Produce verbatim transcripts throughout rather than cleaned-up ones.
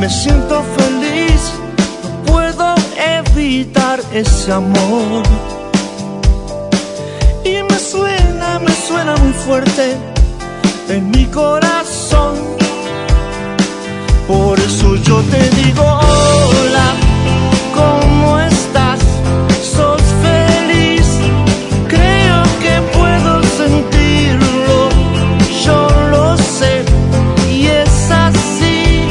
me siento feliz, no puedo evitar ese amor. Y me suena, me suena muy fuerte en mi corazón. Por eso yo te digo hola, ¿cómo estás? ¿Sos feliz? Creo que puedo sentirlo, yo lo sé, y es así.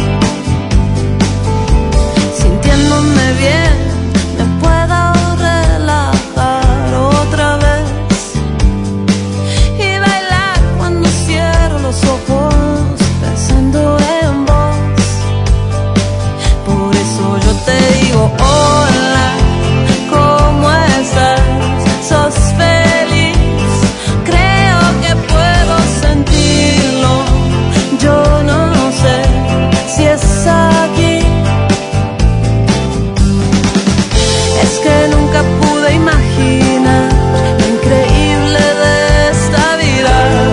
Sintiéndome bien, me puedo relajar otra vez y bailar cuando cierro los ojos, pensando en vos. Por eso yo te digo hola, ¿cómo estás? ¿Sos feliz? Creo que puedo sentirlo, yo no sé si es aquí. Es que nunca pude imaginar lo increíble de esta vida.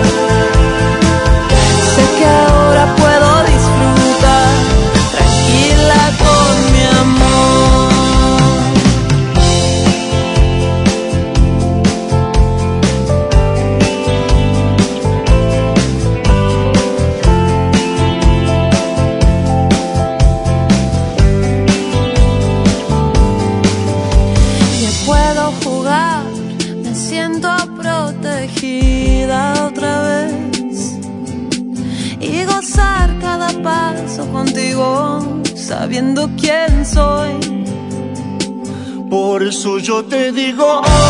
Sé que ahora puedo disfrutar tranquila con mi amor. Ya puedo jugar, me siento protegida otra vez y gozar cada paso contigo, sabiendo quién soy. Por eso yo te digo